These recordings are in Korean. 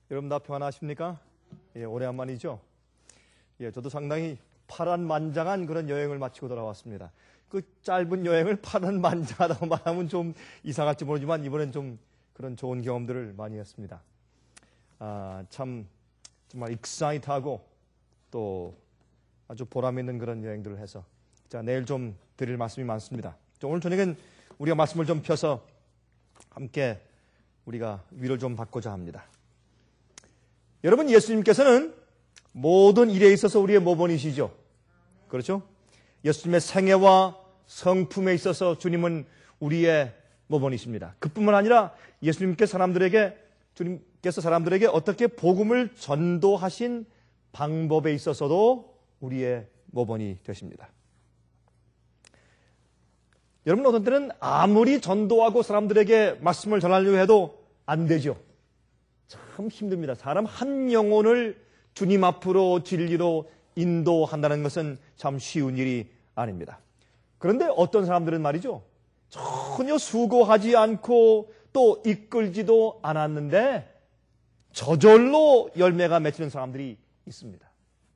여러분 다 평안하십니까? 예, 오래간만이죠. 예, 저도 상당히 파란만장한 그런 여행을 마치고 돌아왔습니다. 그 짧은 여행을 파란만장하다고 말하면 좀 이상할지 모르지만 이번엔 좀 그런 좋은 경험들을 많이 했습니다. 참 정말 익사이트하고 또 아주 보람 있는 그런 여행들을 해서 자, 내일 좀 드릴 말씀이 많습니다. 오늘 저녁엔 우리가 말씀을 좀 펴서 함께 우리가 위를 좀 받고자 합니다. 여러분, 예수님께서는 모든 일에 있어서 우리의 모본이시죠. 그렇죠? 예수님의 생애와 성품에 있어서 주님은 우리의 모본이십니다. 그뿐만 아니라 주님께서 사람들에게 어떻게 복음을 전도하신 방법에 있어서도 우리의 모본이 되십니다. 여러분, 어떤 때는 아무리 전도하고 사람들에게 말씀을 전하려고 해도 안 되죠. 참 힘듭니다. 사람 한 영혼을 주님 앞으로 진리로 인도한다는 것은 참 쉬운 일이 아닙니다. 그런데 어떤 사람들은 말이죠, 전혀 수고하지 않고 또 이끌지도 않았는데 저절로 열매가 맺히는 사람들이 있습니다.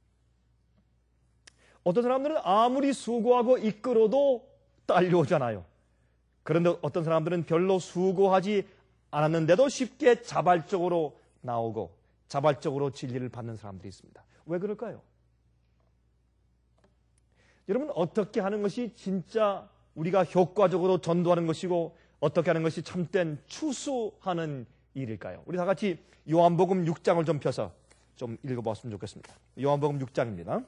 어떤 사람들은 아무리 수고하고 이끌어도 딸려오잖아요. 그런데 어떤 사람들은 별로 수고하지 않았는데도 쉽게 자발적으로 나오고 자발적으로 진리를 받는 사람들이 있습니다. 왜 그럴까요? 여러분, 어떻게 하는 것이 진짜 우리가 효과적으로 전도하는 것이고 어떻게 하는 것이 참된 추수하는 일일까요? 우리 다 같이 요한복음 6장을 좀 펴서 좀 읽어보았으면 좋겠습니다. 요한복음 6장입니다.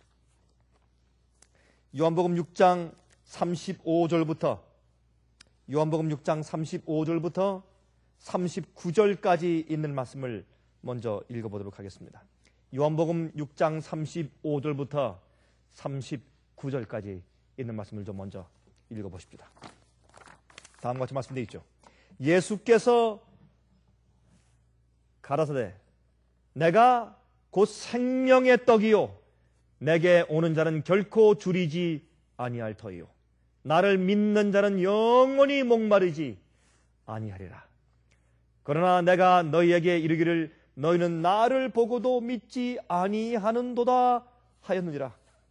요한복음 6장 35절부터 요한복음 6장 35절부터 39절까지 있는 말씀을 먼저 읽어보도록 하겠습니다. 요한복음 6장 35절부터 39절까지 있는 말씀을 좀 먼저 읽어보십시다. 다음과 같이 말씀되어 있죠. 예수께서 가라사대 내가 곧 생명의 떡이요 내게 오는 자는 결코 줄이지 아니할 터이요 나를 믿는 자는 영원히 목마르지 아니하리라. 그러나 내가 너희에게 이르기를 너희는 나를 보고도 믿지 아니하는도다 하였느니라.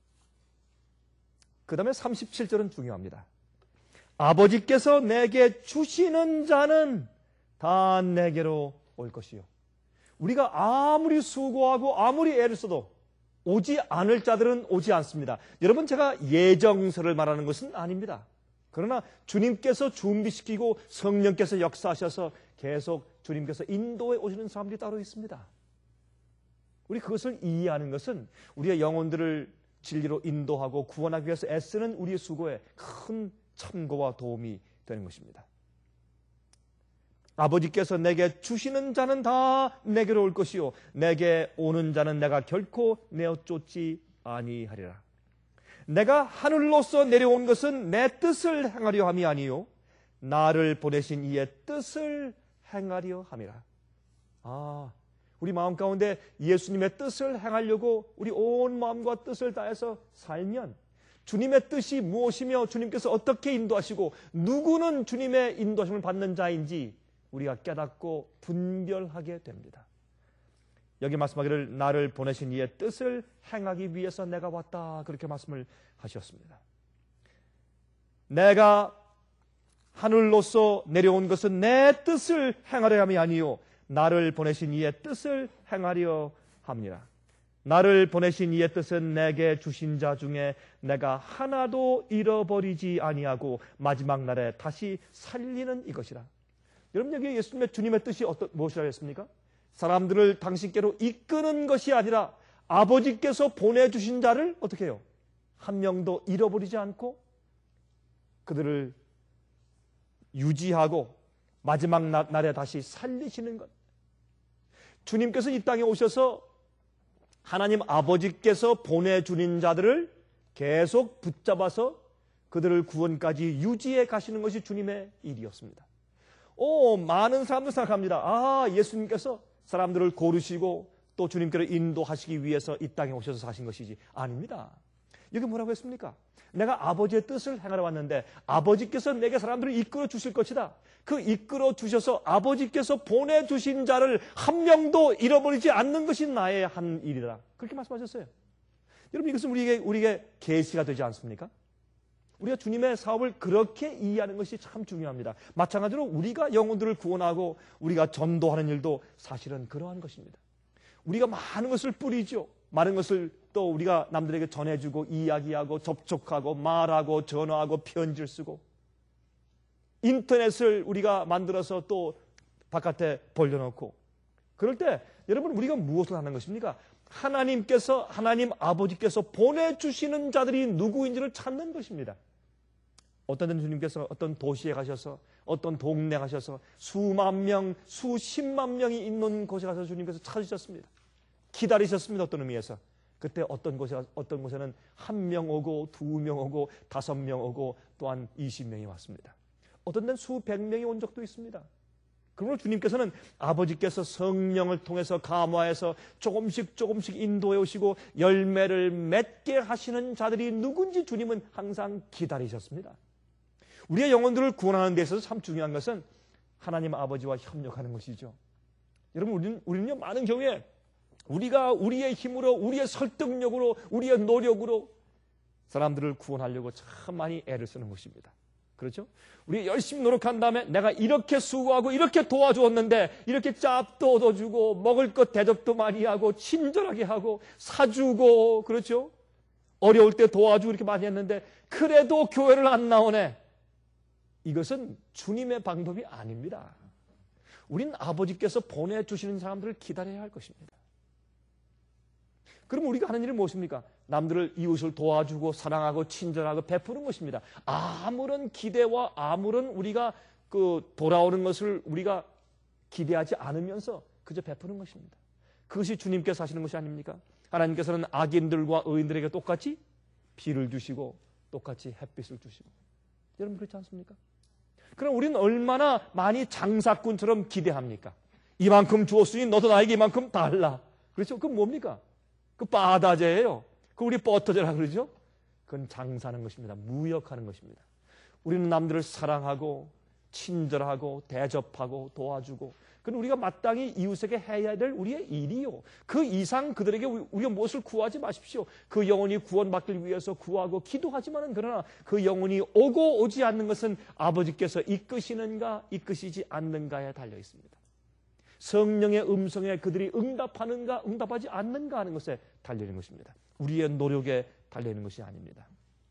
그 다음에 37절은 중요합니다. 아버지께서 내게 주시는 자는 다 내게로 올 것이요. 우리가 아무리 수고하고 아무리 애를 써도 오지 않을 자들은 오지 않습니다. 여러분, 제가 예정서를 말하는 것은 아닙니다. 그러나 주님께서 준비시키고 성령께서 역사하셔서 계속 주님께서 인도해 오시는 사람들이 따로 있습니다. 우리 그것을 이해하는 것은 우리의 영혼들을 진리로 인도하고 구원하기 위해서 애쓰는 우리의 수고에 큰 참고와 도움이 되는 것입니다. 아버지께서 내게 주시는 자는 다 내게로 올 것이요 내게 오는 자는 내가 결코 내어 쫓지 아니하리라. 내가 하늘로서 내려온 것은 내 뜻을 행하려 함이 아니요 나를 보내신 이의 뜻을 행하려 함이라. 우리 마음 가운데 예수님의 뜻을 행하려고 우리 온 마음과 뜻을 다해서 살면 주님의 뜻이 무엇이며 주님께서 어떻게 인도하시고 누구는 주님의 인도하심을 받는 자인지 우리가 깨닫고 분별하게 됩니다. 여기 말씀하기를 나를 보내신 이의 뜻을 행하기 위해서 내가 왔다, 그렇게 말씀을 하셨습니다. 내가 하늘로서 내려온 것은 내 뜻을 행하려 함이 아니요 나를 보내신 이의 뜻을 행하려 합니다. 나를 보내신 이의 뜻은 내게 주신 자 중에 내가 하나도 잃어버리지 아니하고 마지막 날에 다시 살리는 이것이라. 여러분, 여기 예수님의 주님의 뜻이 무엇이라 했습니까? 사람들을 당신께로 이끄는 것이 아니라 아버지께서 보내주신 자를 어떻게 해요? 한 명도 잃어버리지 않고 그들을 유지하고 마지막 날에 다시 살리시는 것. 주님께서 이 땅에 오셔서 하나님 아버지께서 보내주는 자들을 계속 붙잡아서 그들을 구원까지 유지해 가시는 것이 주님의 일이었습니다. 많은 사람들 생각합니다. 예수님께서 사람들을 고르시고 또 주님께로 인도하시기 위해서 이 땅에 오셔서 사신 것이지. 아닙니다. 여기 뭐라고 했습니까? 내가 아버지의 뜻을 행하러 왔는데 아버지께서 내게 사람들을 이끌어 주실 것이다. 그 이끌어 주셔서 아버지께서 보내주신 자를 한 명도 잃어버리지 않는 것이 나의 한 일이다. 그렇게 말씀하셨어요. 여러분, 이것은 우리에게 계시가 되지 않습니까? 우리가 주님의 사업을 그렇게 이해하는 것이 참 중요합니다. 마찬가지로 우리가 영혼들을 구원하고 우리가 전도하는 일도 사실은 그러한 것입니다. 우리가 많은 것을 뿌리죠. 많은 것을 또 우리가 남들에게 전해주고 이야기하고 접촉하고 말하고 전화하고 편지를 쓰고 인터넷을 우리가 만들어서 또 바깥에 벌려놓고 그럴 때 여러분 우리가 무엇을 하는 것입니까? 하나님 아버지께서 보내주시는 자들이 누구인지를 찾는 것입니다. 어떤 주님께서 어떤 도시에 가셔서 어떤 동네 가셔서 수만 명, 수십만 명이 있는 곳에 가서 주님께서 찾으셨습니다. 기다리셨습니다. 어떤 의미에서. 그때 어떤 곳에는 1명 오고 2명 오고 5명 오고 또한 20명이 왔습니다. 어떤 데는 수백 명이 온 적도 있습니다. 그러므로 주님께서는 아버지께서 성령을 통해서 감화해서 조금씩 인도해 오시고 열매를 맺게 하시는 자들이 누군지 주님은 항상 기다리셨습니다. 우리의 영혼들을 구원하는 데 있어서 참 중요한 것은 하나님 아버지와 협력하는 것이죠. 여러분 우리는요 많은 경우에 우리가 우리의 힘으로 우리의 설득력으로 우리의 노력으로 사람들을 구원하려고 참 많이 애를 쓰는 것입니다. 그렇죠? 우리 열심히 노력한 다음에 내가 이렇게 수고하고 이렇게 도와주었는데 이렇게 짭도 얻어주고 먹을 것 대접도 많이 하고 친절하게 하고 사주고 그렇죠? 어려울 때 도와주고 이렇게 많이 했는데 그래도 교회를 안 나오네. 이것은 주님의 방법이 아닙니다. 우린 아버지께서 보내주시는 사람들을 기다려야 할 것입니다. 그럼 우리가 하는 일이 무엇입니까? 남들을 이웃을 도와주고 사랑하고 친절하고 베푸는 것입니다. 아무런 기대와 아무런 우리가 돌아오는 것을 우리가 기대하지 않으면서 그저 베푸는 것입니다. 그것이 주님께서 하시는 것이 아닙니까? 하나님께서는 악인들과 의인들에게 똑같이 비를 주시고 똑같이 햇빛을 주시고 여러분 그렇지 않습니까? 그럼 우리는 얼마나 많이 장사꾼처럼 기대합니까? 이만큼 주었으니 너도 나에게 이만큼 달라. 그렇죠? 그건 뭡니까? 그 빠다제예요. 그 우리 뻗터제라 그러죠? 그건 장사하는 것입니다. 무역하는 것입니다. 우리는 남들을 사랑하고 친절하고 대접하고 도와주고 그건 우리가 마땅히 이웃에게 해야 될 우리의 일이요. 그 이상 그들에게 우리가 무엇을 구하지 마십시오. 그 영혼이 구원받기 위해서 구하고 기도하지만은 그러나 그 영혼이 오고 오지 않는 것은 아버지께서 이끄시는가 이끄시지 않는가에 달려 있습니다. 성령의 음성에 그들이 응답하는가 응답하지 않는가 하는 것에 달려있는 것입니다. 우리의 노력에 달려있는 것이 아닙니다.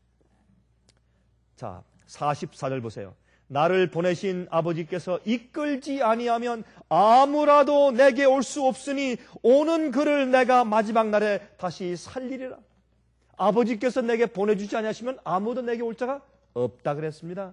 자, 44절 보세요. 나를 보내신 아버지께서 이끌지 아니하면 아무라도 내게 올 수 없으니 오는 그를 내가 마지막 날에 다시 살리리라. 아버지께서 내게 보내주지 아니하시면 아무도 내게 올 자가 없다 그랬습니다.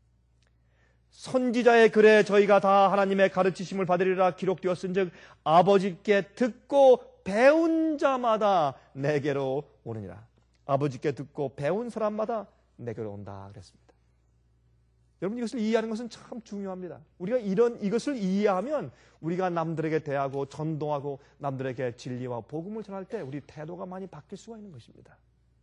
선지자의 글에 저희가 다 하나님의 가르치심을 받으리라 기록되었은즉 아버지께 듣고 배운 자마다 내게로 오느니라. 아버지께 듣고 배운 사람마다 내게로 온다 그랬습니다. 여러분 이것을 이해하는 것은 참 중요합니다. 우리가 이것을 이해하면 우리가 남들에게 대하고 전도하고 남들에게 진리와 복음을 전할 때 우리 태도가 많이 바뀔 수가 있는 것입니다.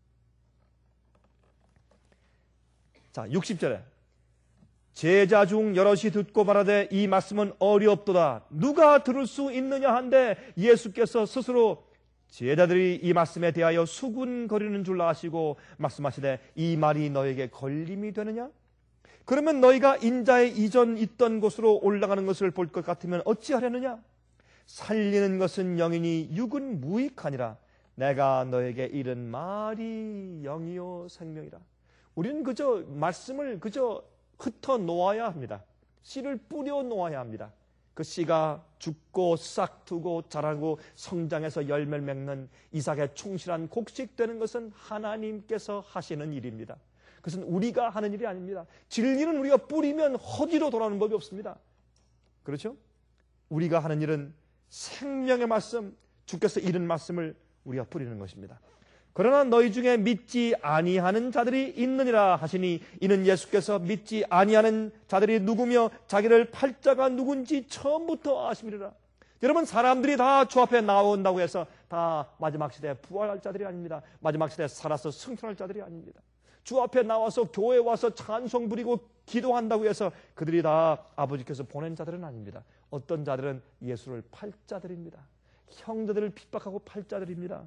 자, 60절에 제자 중 여럿이 듣고 말하되 이 말씀은 어리옵도다. 누가 들을 수 있느냐 한데 예수께서 스스로 제자들이 이 말씀에 대하여 수군거리는 줄 아시고 말씀하시되 이 말이 너에게 걸림이 되느냐? 그러면 너희가 인자의 이전 있던 곳으로 올라가는 것을 볼 것 같으면 어찌하려느냐? 살리는 것은 영이니 육은 무익하니라. 내가 너에게 이른 말이 영이요 생명이라. 우리는 그저 말씀을 그저 흩어 놓아야 합니다. 씨를 뿌려 놓아야 합니다. 그 씨가 죽고 싹트고 자라고 성장해서 열매를 맺는 이삭의 충실한 곡식되는 것은 하나님께서 하시는 일입니다. 그것은 우리가 하는 일이 아닙니다. 진리는 우리가 뿌리면 허지로 돌아오는 법이 없습니다. 그렇죠? 우리가 하는 일은 생명의 말씀, 주께서 이른 말씀을 우리가 뿌리는 것입니다. 그러나 너희 중에 믿지 아니하는 자들이 있느니라 하시니 이는 예수께서 믿지 아니하는 자들이 누구며 자기를 팔 자가 누군지 처음부터 아심이라. 여러분 사람들이 다 주 앞에 나온다고 해서 다 마지막 시대에 부활할 자들이 아닙니다. 마지막 시대에 살아서 승천할 자들이 아닙니다. 주 앞에 나와서 교회에 와서 찬송 부리고 기도한다고 해서 그들이 다 아버지께서 보낸 자들은 아닙니다. 어떤 자들은 예수를 팔 자들입니다. 형제들을 핍박하고 팔 자들입니다.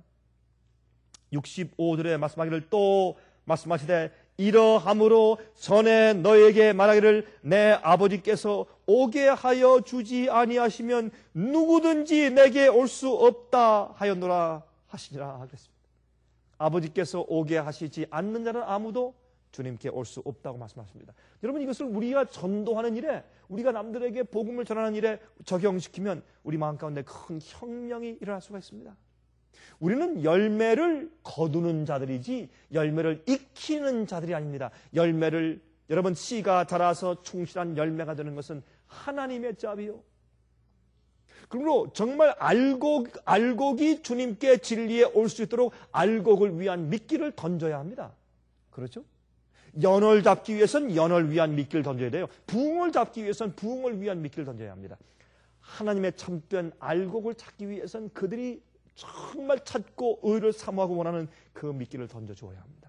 65절에 말씀하기를 또 말씀하시되 이러함으로 전에 너에게 말하기를 내 아버지께서 오게 하여 주지 아니하시면 누구든지 내게 올 수 없다 하였노라 하시니라 그랬습니다. 아버지께서 오게 하시지 않는 자는 아무도 주님께 올 수 없다고 말씀하십니다. 여러분, 이것을 우리가 전도하는 일에, 우리가 남들에게 복음을 전하는 일에 적용시키면 우리 마음 가운데 큰 혁명이 일어날 수가 있습니다. 우리는 열매를 거두는 자들이지 열매를 익히는 자들이 아닙니다. 열매를, 여러분, 씨가 자라서 충실한 열매가 되는 것은 하나님의 짭이요. 그리고 정말 알곡이 주님께 진리에 올 수 있도록 알곡을 위한 미끼를 던져야 합니다. 그렇죠? 연을 잡기 위해서는 연을 위한 미끼를 던져야 돼요. 부흥을 잡기 위해서는 부흥을 위한 미끼를 던져야 합니다. 하나님의 참된 알곡을 찾기 위해서는 그들이 정말 찾고 의를 사모하고 원하는 그 미끼를 던져줘야 합니다.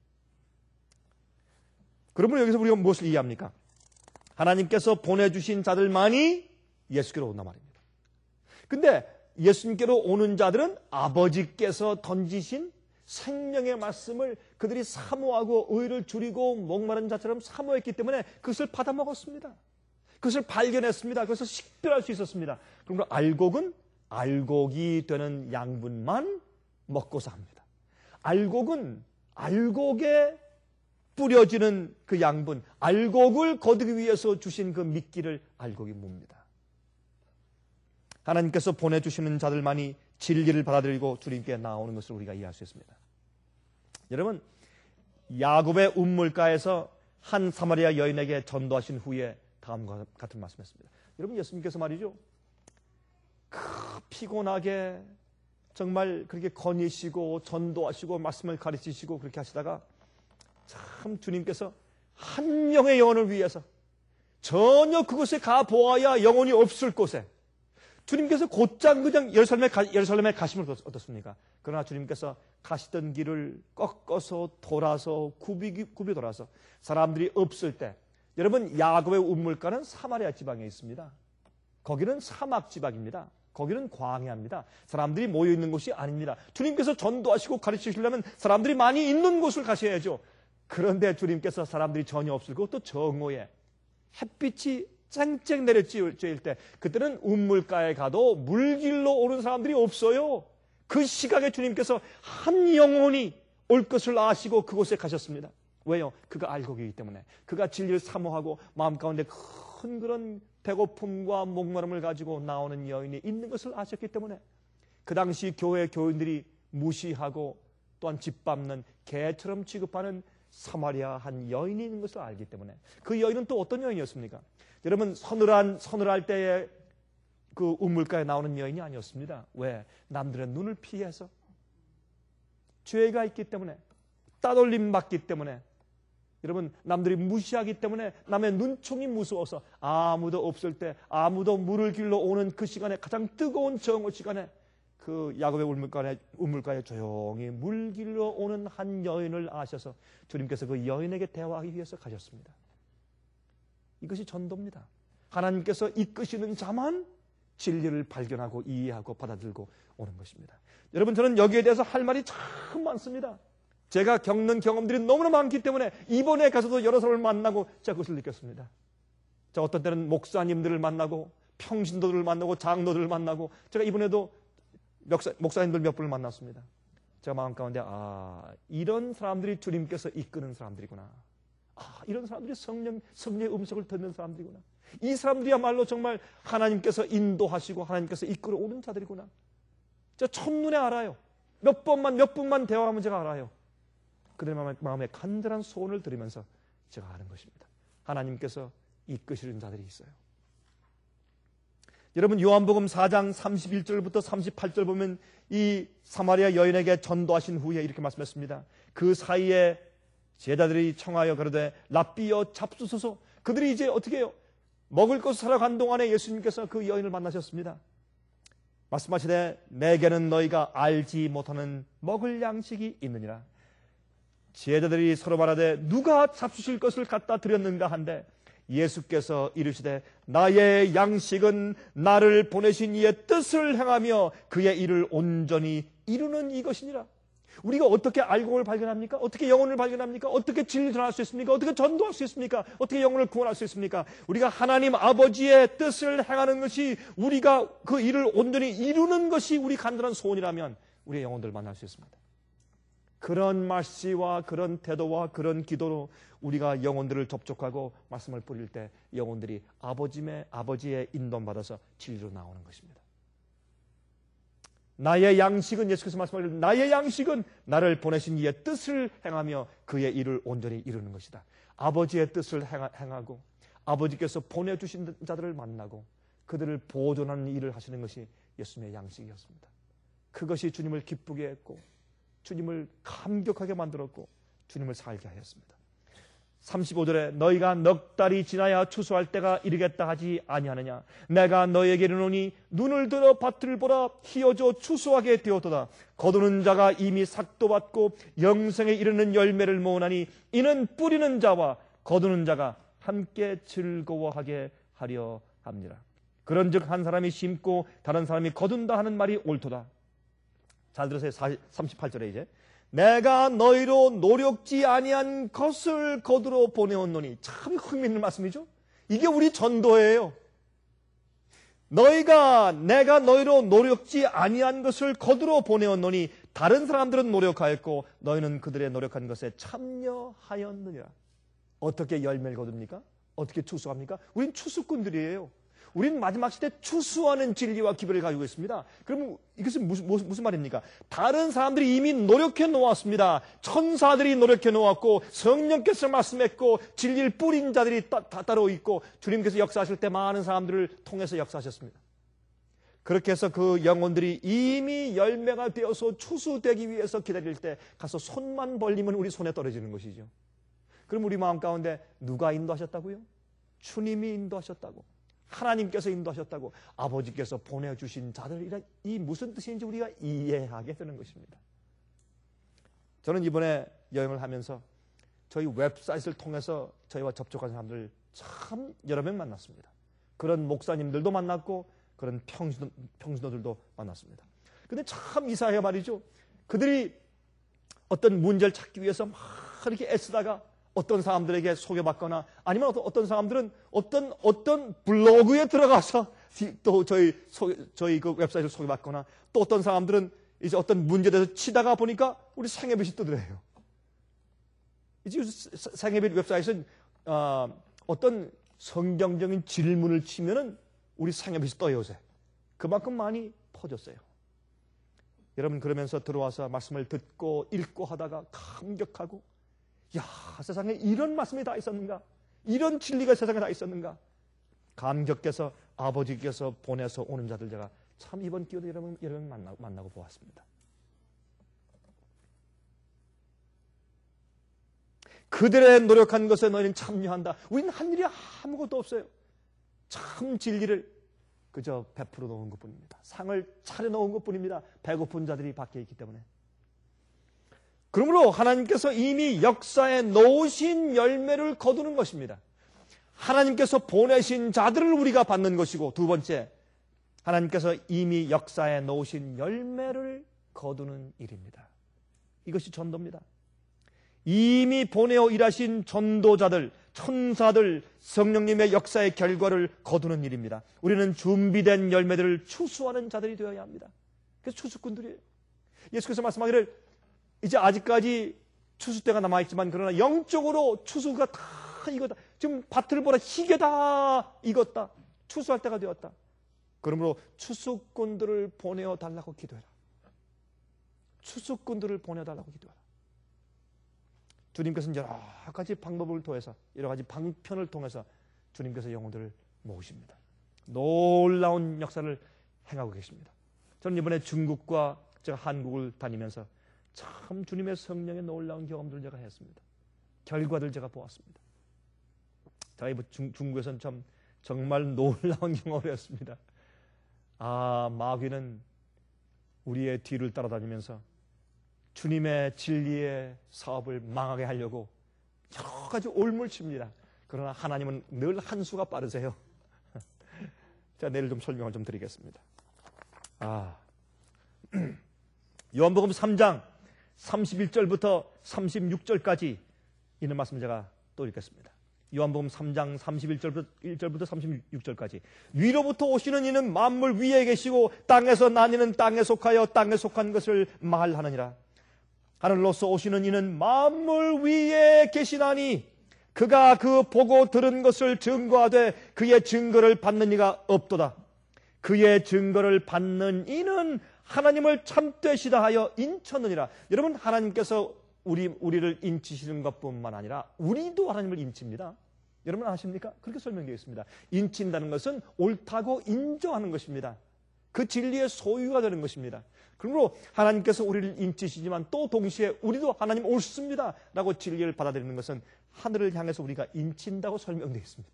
그러면 여기서 우리가 무엇을 이해합니까? 하나님께서 보내주신 자들만이 예수께로 온단 말입니다. 근데 예수님께로 오는 자들은 아버지께서 던지신 생명의 말씀을 그들이 사모하고 의를 줄이고 목마른 자처럼 사모했기 때문에 그것을 받아먹었습니다. 그것을 발견했습니다. 그것을 식별할 수 있었습니다. 그러므로 알곡은 알곡이 되는 양분만 먹고서 합니다. 알곡은 알곡에 뿌려지는 그 양분, 알곡을 거두기 위해서 주신 그 미끼를 알곡이 뭡니다. 하나님께서 보내주시는 자들만이 진리를 받아들이고 주님께 나오는 것을 우리가 이해할 수 있습니다. 여러분, 야곱의 운물가에서 한 사마리아 여인에게 전도하신 후에 다음과 같은 말씀했습니다. 여러분, 예수님께서 말이죠, 피곤하게 정말 그렇게 거니시고 전도하시고 말씀을 가르치시고 그렇게 하시다가 참 주님께서 한 명의 영혼을 위해서 전혀 그곳에 가보아야 영혼이 없을 곳에 주님께서 곧장 그냥 예루살렘에 가심을 얻었습니까? 그러나 주님께서 가시던 길을 꺾어서 돌아서 굽이 돌아서 사람들이 없을 때, 여러분, 야곱의 운물가는 사마리아 지방에 있습니다. 거기는 사막 지방입니다. 거기는 광야입니다. 사람들이 모여있는 곳이 아닙니다. 주님께서 전도하시고 가르치시려면 사람들이 많이 있는 곳을 가셔야죠. 그런데 주님께서 사람들이 전혀 없을 그것도 정오에 햇빛이 쨍쨍 내려쬐일 때, 그때는 운물가에 가도 물길로 오는 사람들이 없어요. 그 시각에 주님께서 한 영혼이 올 것을 아시고 그곳에 가셨습니다. 왜요? 그가 알곡이기 때문에. 그가 진리를 사모하고 마음 가운데 큰 그런 배고픔과 목마름을 가지고 나오는 여인이 있는 것을 아셨기 때문에 그 당시 교회 교인들이 무시하고 또한 짓밟는 개처럼 취급하는 사마리아 한 여인이 있는 것을 알기 때문에. 그 여인은 또 어떤 여인이었습니까? 여러분, 서늘할 때에 그 운물가에 나오는 여인이 아니었습니다. 왜? 남들의 눈을 피해서, 죄가 있기 때문에, 따돌림 받기 때문에, 여러분, 남들이 무시하기 때문에, 남의 눈총이 무서워서 아무도 없을 때, 아무도 물을 길러 오는 그 시간에, 가장 뜨거운 정오 시간에 그 야곱의 운물가에 조용히 물 길러 오는 한 여인을 아셔서 주님께서 그 여인에게 대화하기 위해서 가셨습니다. 이것이 전도입니다. 하나님께서 이끄시는 자만 진리를 발견하고 이해하고 받아들고 오는 것입니다. 여러분, 저는 여기에 대해서 할 말이 참 많습니다. 제가 겪는 경험들이 너무나 많기 때문에 이번에 가서도 여러 사람을 만나고 제가 그것을 느꼈습니다. 자, 어떤 때는 목사님들을 만나고 평신도들을 만나고 장로들을 만나고, 제가 이번에도 목사님들 몇 분을 만났습니다. 제가 마음 가운데 이런 사람들이 주님께서 이끄는 사람들이구나. 이런 사람들이 성령의 음성을 듣는 사람들이구나. 이 사람들이야말로 정말 하나님께서 인도하시고 하나님께서 이끌어 오는 자들이구나. 제가 첫눈에 알아요. 몇 분만 대화하면 제가 알아요. 그들의 마음에 간절한 소원을 들으면서 제가 아는 것입니다. 하나님께서 이끄시는 자들이 있어요. 여러분, 요한복음 4장 31절부터 38절 보면 이 사마리아 여인에게 전도하신 후에 이렇게 말씀했습니다. 그 사이에 제자들이 청하여 가로되 랍비여 잡수소서. 그들이 이제 어떻게 해요? 먹을 것을 사러 간 동안에 예수님께서 그 여인을 만나셨습니다. 말씀하시되 내게는 너희가 알지 못하는 먹을 양식이 있느니라. 제자들이 서로 말하되 누가 잡수실 것을 갖다 드렸는가 한데 예수께서 이르시되 나의 양식은 나를 보내신 이의 뜻을 행하며 그의 일을 온전히 이루는 이것이니라. 우리가 어떻게 알곡을 발견합니까? 어떻게 영혼을 발견합니까? 어떻게 진리를 전할 수 있습니까? 어떻게 전도할 수 있습니까? 어떻게 영혼을 구원할 수 있습니까? 우리가 하나님 아버지의 뜻을 행하는 것이, 우리가 그 일을 온전히 이루는 것이 우리 간절한 소원이라면 우리의 영혼들을 만날 수 있습니다. 그런 말씨와 그런 태도와 그런 기도로 우리가 영혼들을 접촉하고 말씀을 뿌릴 때 영혼들이 아버지의 인도받아서 진리로 나오는 것입니다. 나의 양식은, 예수께서 말씀하신 나의 양식은 나를 보내신 이의 뜻을 행하며 그의 일을 온전히 이루는 것이다. 아버지의 뜻을 행하고 아버지께서 보내주신 자들을 만나고 그들을 보존하는 일을 하시는 것이 예수님의 양식이었습니다. 그것이 주님을 기쁘게 했고 주님을 감격하게 만들었고 주님을 살게 하였습니다. 35절에 너희가 넉 달이 지나야 추수할 때가 이르겠다 하지 아니하느냐. 내가 너희에게 이르노니 눈을 들어 밭을 보라. 희어져 추수하게 되었도다. 거두는 자가 이미 삭도 받고 영생에 이르는 열매를 모으나니 이는 뿌리는 자와 거두는 자가 함께 즐거워하게 하려 합니다. 그런즉 한 사람이 심고 다른 사람이 거둔다 하는 말이 옳도다. 잘 들으세요. 38절에 이제 내가 너희로 노력지 아니한 것을 거두러 보내었노니. 참 흥미있는 말씀이죠. 이게 우리 전도예요. 내가 너희로 노력지 아니한 것을 거두러 보내었노니 다른 사람들은 노력하였고 너희는 그들의 노력한 것에 참여하였느니라. 어떻게 열매를 거둡니까? 어떻게 추수합니까? 우린 추수꾼들이에요. 우리는 마지막 시대 추수하는 진리와 기별을 가지고 있습니다. 그러면 이것은 무슨 말입니까? 다른 사람들이 이미 노력해 놓았습니다. 천사들이 노력해 놓았고 성령께서 말씀했고 진리를 뿌린 자들이 따로 있고 주님께서 역사하실 때 많은 사람들을 통해서 역사하셨습니다. 그렇게 해서 그 영혼들이 이미 열매가 되어서 추수되기 위해서 기다릴 때 가서 손만 벌리면 우리 손에 떨어지는 것이죠. 그럼 우리 마음 가운데 누가 인도하셨다고요? 주님이 인도하셨다고. 하나님께서 인도하셨다고. 아버지께서 보내주신 자들이란 이 무슨 뜻인지 우리가 이해하게 되는 것입니다. 저는 이번에 여행을 하면서 저희 웹사이트를 통해서 저희와 접촉한 사람들 참 여러 명 만났습니다. 그런 목사님들도 만났고 그런 평신도들도 만났습니다. 근데 참 이상해요 말이죠. 그들이 어떤 문제를 찾기 위해서 막 이렇게 애쓰다가 어떤 사람들에게 소개받거나 아니면 어떤 사람들은 어떤 블로그에 들어가서 또 저희 그 웹사이트를 소개받거나 또 어떤 사람들은 이제 어떤 문제에 대해서 치다가 보니까 우리 생애빛이 뜨더래요. 이제 생애빛 웹사이트는 어떤 성경적인 질문을 치면은 우리 생애빛이 떠요 요새. 그만큼 많이 퍼졌어요. 여러분 그러면서 들어와서 말씀을 듣고 읽고 하다가 감격하고 야, 세상에 이런 말씀이 다 있었는가? 이런 진리가 세상에 다 있었는가? 감격해서 아버지께서 보내서 오는 자들 제가 참 이번 기회에 여러분 만나고 보았습니다. 그들의 노력한 것에 너희는 참여한다. 우리는 한 일이 아무것도 없어요. 참 진리를 그저 베풀어 놓은 것뿐입니다. 상을 차려 놓은 것뿐입니다. 배고픈 자들이 밖에 있기 때문에. 그러므로 하나님께서 이미 역사에 놓으신 열매를 거두는 것입니다. 하나님께서 보내신 자들을 우리가 받는 것이고 두 번째, 하나님께서 이미 역사에 놓으신 열매를 거두는 일입니다. 이것이 전도입니다. 이미 보내어 일하신 전도자들, 천사들, 성령님의 역사의 결과를 거두는 일입니다. 우리는 준비된 열매들을 추수하는 자들이 되어야 합니다. 그래서 추수꾼들이에요. 예수께서 말씀하기를 이제 아직까지 추수 때가 남아있지만 그러나 영적으로 추수가 다 익었다. 지금 밭을 보라 희게 다 익었다. 추수할 때가 되었다. 그러므로 추수꾼들을 보내어 달라고 기도해라. 추수꾼들을 보내어 달라고 기도해라. 주님께서는 여러 가지 방법을 통해서 여러 가지 방편을 통해서 주님께서 영혼들을 모으십니다. 놀라운 역사를 행하고 계십니다. 저는 이번에 중국과 제가 한국을 다니면서 참 주님의 성령의 놀라운 경험들을 제가 했습니다. 결과들 제가 보았습니다. 저희 중국에서는 참 정말 놀라운 경험을 했습니다. 마귀는 우리의 뒤를 따라다니면서 주님의 진리의 사업을 망하게 하려고 여러 가지 올물칩니다. 그러나 하나님은 늘 한 수가 빠르세요. 자, 내일 좀 설명을 좀 드리겠습니다. 요한복음 3장 31절부터 36절까지 있는 말씀 제가 또 읽겠습니다. 요한복음 3장 31절부터 36절까지. 위로부터 오시는 이는 만물 위에 계시고 땅에서 난 이는 땅에 속하여 땅에 속한 것을 말하느니라. 하늘로서 오시는 이는 만물 위에 계시나니 그가 그 보고 들은 것을 증거하되 그의 증거를 받는 이가 없도다. 그의 증거를 받는 이는 하나님을 참되시다 하여 인쳤느니라. 여러분, 하나님께서 우리를 인치시는 것뿐만 아니라 우리도 하나님을 인칩니다. 여러분 아십니까? 그렇게 설명되어 있습니다. 인친다는 것은 옳다고 인정하는 것입니다. 그 진리의 소유가 되는 것입니다. 그러므로 하나님께서 우리를 인치시지만 또 동시에 우리도 하나님 옳습니다 라고 진리를 받아들이는 것은 하늘을 향해서 우리가 인친다고 설명되어 있습니다.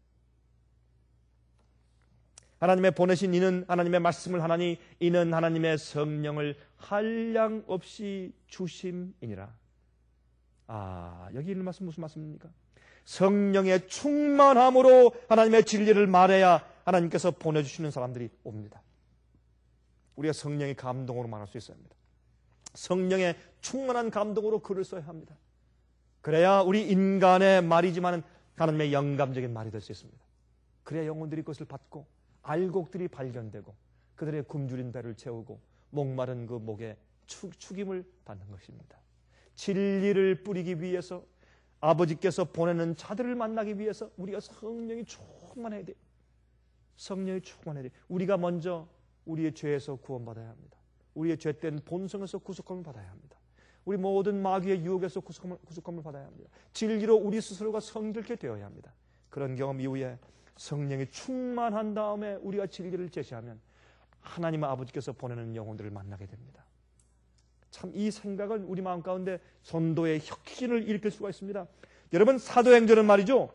하나님의 보내신 이는 하나님의 말씀을 하나니 이는 하나님의 성령을 한량없이 주심이니라. 여기 있는 말씀 무슨 말씀입니까? 성령의 충만함으로 하나님의 진리를 말해야 하나님께서 보내주시는 사람들이 옵니다. 우리가 성령의 감동으로 말할 수 있어야 합니다. 성령의 충만한 감동으로 글을 써야 합니다. 그래야 우리 인간의 말이지만 하나님의 영감적인 말이 될 수 있습니다. 그래야 영혼들이 그것을 받고 알곡들이 발견되고 그들의 굶주린 배를 채우고 목마른 그 목에 축임을 받는 것입니다. 진리를 뿌리기 위해서 아버지께서 보내는 자들을 만나기 위해서 우리가 성령이 충만해야 돼요. 성령이 충만해야 돼요. 우리가 먼저 우리의 죄에서 구원받아야 합니다. 우리의 죄된 본성에서 구속함을 받아야 합니다. 우리 모든 마귀의 유혹에서 구속함을 받아야 합니다. 진리로 우리 스스로가 성결케 되어야 합니다. 그런 경험 이후에 성령이 충만한 다음에 우리가 진리를 제시하면 하나님 아버지께서 보내는 영혼들을 만나게 됩니다. 참 이 생각은 우리 마음 가운데 전도의 혁신을 일으킬 수가 있습니다. 여러분, 사도행전은 말이죠,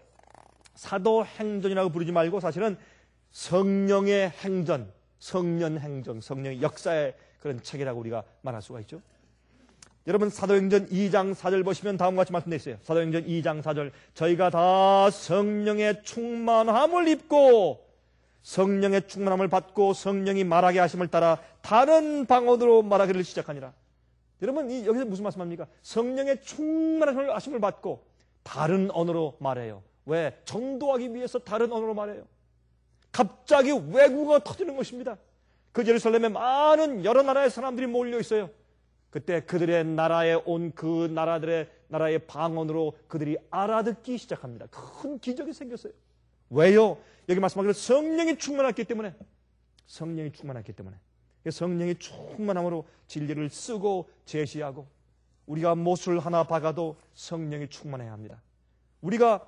사도행전이라고 부르지 말고 사실은 성령의 행전, 성령행전, 성령의 역사의 그런 책이라고 우리가 말할 수가 있죠. 여러분, 사도행전 2장 4절 보시면 다음과 같이 말씀되어 있어요. 사도행전 2장 4절, 저희가 다 성령의 충만함을 입고 성령의 충만함을 받고 성령이 말하게 하심을 따라 다른 방언으로 말하기를 시작하니라. 여러분, 여기서 무슨 말씀합니까? 성령의 충만한 하심을 받고 다른 언어로 말해요. 왜? 전도하기 위해서 다른 언어로 말해요. 갑자기 외국어가 터지는 것입니다. 그 예루살렘에 많은 여러 나라의 사람들이 몰려 있어요. 그때 그들의 나라에 온 그 나라의 방언으로 그들이 알아듣기 시작합니다. 큰 기적이 생겼어요. 왜요? 여기 말씀하기를 성령이 충만했기 때문에. 성령이 충만했기 때문에. 성령이 충만함으로 진리를 쓰고 제시하고 우리가 못을 하나 박아도 성령이 충만해야 합니다. 우리가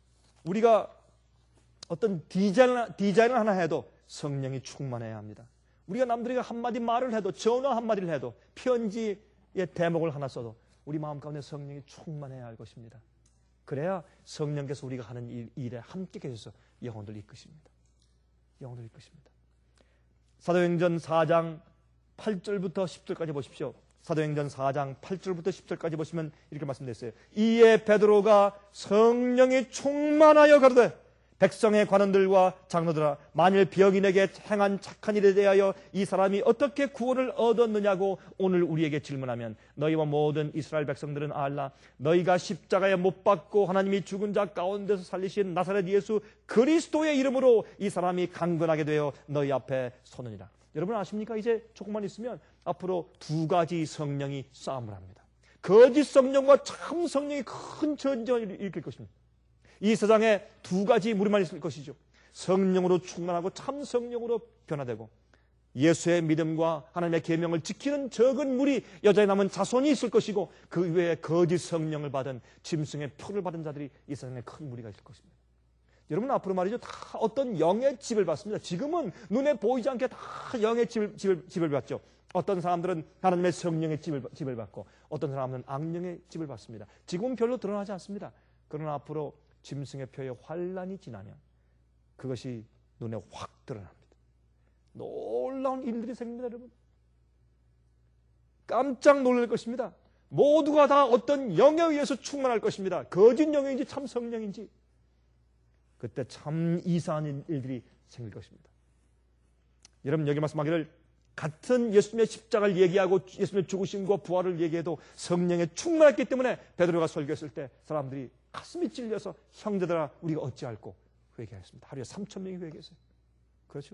어떤 디자인을 하나 해도 성령이 충만해야 합니다. 우리가 남들에게 한마디 말을 해도, 전화 한마디를 해도, 편지의 대목을 하나 써도 우리 마음 가운데 성령이 충만해야 할 것입니다. 그래야 성령께서 우리가 하는 일에 함께 계셔서 영혼들을 이끄십니다. 영혼들을 이끄십니다. 사도행전 4장 8절부터 10절까지 보십시오. 사도행전 4장 8절부터 10절까지 보시면 이렇게 말씀되었어요. 이에 베드로가 성령이 충만하여 가로되 백성의 관원들과 장로들아, 만일 병인에게 행한 착한 일에 대하여 이 사람이 어떻게 구원을 얻었느냐고 오늘 우리에게 질문하면 너희와 모든 이스라엘 백성들은 알라. 너희가 십자가에 못 박고 하나님이 죽은 자 가운데서 살리신 나사렛 예수 그리스도의 이름으로 이 사람이 강건하게 되어 너희 앞에 서느니라. 여러분 아십니까? 이제 조금만 있으면 앞으로 두 가지 성령이 싸움을 합니다. 거짓 성령과 참 성령이 큰 전쟁을 일으킬 것입니다. 이 세상에 두 가지 무리만 있을 것이죠. 성령으로 충만하고 참 성령으로 변화되고 예수의 믿음과 하나님의 계명을 지키는 적은 무리, 여자의 남은 자손이 있을 것이고 그 외에 거짓 성령을 받은 짐승의 표를 받은 자들이 이 세상에 큰 무리가 있을 것입니다. 여러분 앞으로 말이죠, 다 어떤 영의 집을 받습니다. 지금은 눈에 보이지 않게 다 영의 집을 받죠. 어떤 사람들은 하나님의 성령의 집을 받고 어떤 사람은 악령의 집을 받습니다. 지금은 별로 드러나지 않습니다. 그러나 앞으로 짐승의 표의 환란이 지나면 그것이 눈에 확 드러납니다. 놀라운 일들이 생깁니다, 여러분. 깜짝 놀랄 것입니다. 모두가 다 어떤 영에 의해서 충만할 것입니다. 거짓 영인지 참 성령인지. 그때 참 이상한 일들이 생길 것입니다. 여러분, 여기 말씀하기를 같은 예수님의 십자가를 얘기하고 예수님의 죽으심과 부활을 얘기해도 성령에 충만했기 때문에 베드로가 설교했을 때 사람들이 가슴이 찔려서 형제들아 우리가 어찌할꼬 회개하였습니다. 하루에 3,000명이 회개했어요. 그렇죠?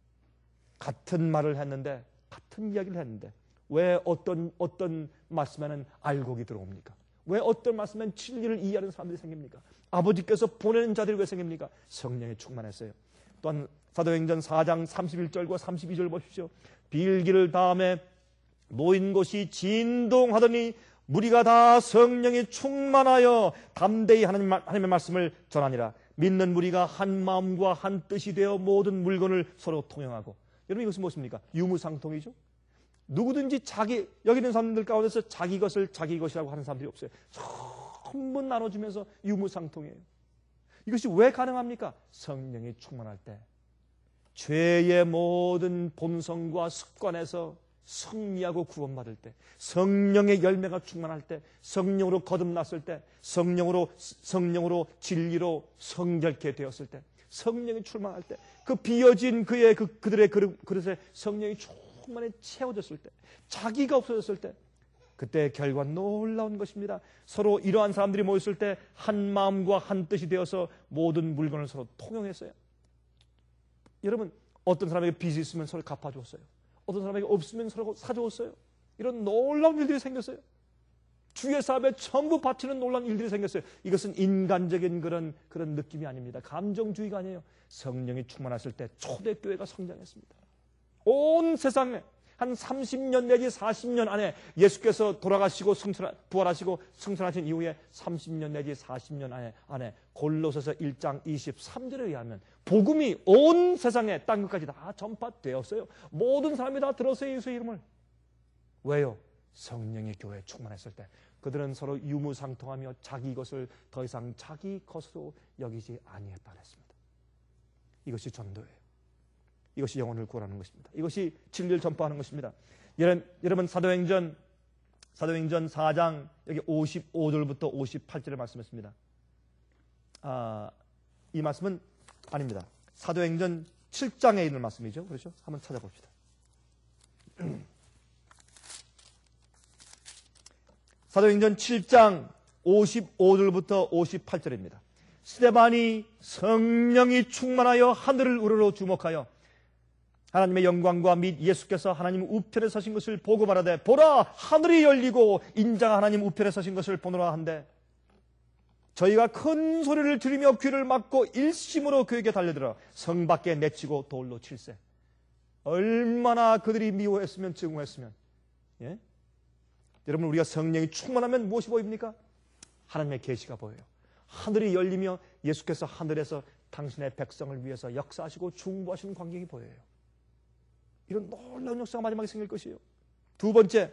같은 말을 했는데, 같은 이야기를 했는데 왜 어떤 말씀에는 알곡이 들어옵니까? 왜 어떤 말씀에는 진리를 이해하는 사람들이 생깁니까? 아버지께서 보내는 자들이 왜 생깁니까? 성령에 충만했어요. 또한 사도행전 4장 31절과 32절 보십시오. 빌기를 다음에 모인 곳이 진동하더니 무리가 다 성령에 충만하여 담대히 하나님의 말씀을 전하니라. 믿는 무리가 한 마음과 한 뜻이 되어 모든 물건을 서로 통용하고. 여러분, 이것은 무엇입니까? 유무상통이죠. 누구든지 여기 있는 사람들 가운데서 자기 것을 자기 것이라고 하는 사람들이 없어요. 전부 나눠주면서 유무상통이에요. 이것이 왜 가능합니까? 성령이 충만할 때, 죄의 모든 본성과 습관에서 승리하고 구원받을 때, 성령의 열매가 충만할 때, 성령으로 거듭났을 때, 성령으로 진리로 성결케 되었을 때, 성령이 충만할 때, 그 비어진 그들의 그릇에 성령이 충만히 채워졌을 때, 자기가 없어졌을 때, 그때 결과 놀라운 것입니다. 서로 이러한 사람들이 모였을 때 한 마음과 한 뜻이 되어서 모든 물건을 서로 통용했어요. 여러분, 어떤 사람에게 빚이 있으면 서로 갚아주었어요. 어떤 사람에게 없으면 서로 사주었어요. 이런 놀라운 일들이 생겼어요. 주의 사업에 전부 바치는 놀라운 일들이 생겼어요. 이것은 인간적인 그런 느낌이 아닙니다. 감정주의가 아니에요. 성령이 충만했을 때 초대교회가 성장했습니다. 온 세상에 한 30년 내지 40년 안에 예수께서 돌아가시고 부활하시고 승천하신 이후에 30년 내지 40년 안에 골로새서 1장 23절에 의하면 복음이 온 세상에 땅 끝까지 다 전파되었어요. 모든 사람이 다 들었어요, 예수의 이름을. 왜요? 성령의 교회에 충만했을 때 그들은 서로 유무상통하며 자기 것을 더 이상 자기 것으로 여기지 아니했다 했습니다. 이것이 전도예요. 이것이 영혼을 구원하는 것입니다. 이것이 진리를 전파하는 것입니다. 여러분, 사도행전 4장 여기 55절부터 58절에 말씀했습니다. 이 말씀은 아닙니다. 사도행전 7장에 있는 말씀이죠. 그렇죠? 한번 찾아봅시다. 사도행전 7장 55절부터 58절입니다. 스데반이 성령이 충만하여 하늘을 우러러 주목하여 하나님의 영광과 및 예수께서 하나님 우편에 서신 것을 보고 말하되 보라 하늘이 열리고 인자가 하나님 우편에 서신 것을 보노라 한데 저희가 큰 소리를 들으며 귀를 막고 일심으로 그에게 달려들어 성 밖에 내치고 돌로 칠세. 얼마나 그들이 미워했으면 증오했으면. 예? 여러분, 우리가 성령이 충만하면 무엇이 보입니까? 하나님의 계시가 보여요. 하늘이 열리며 예수께서 하늘에서 당신의 백성을 위해서 역사하시고 중보하시는 광경이 보여요. 이런 놀라운 역사가 마지막에 생길 것이에요. 두 번째,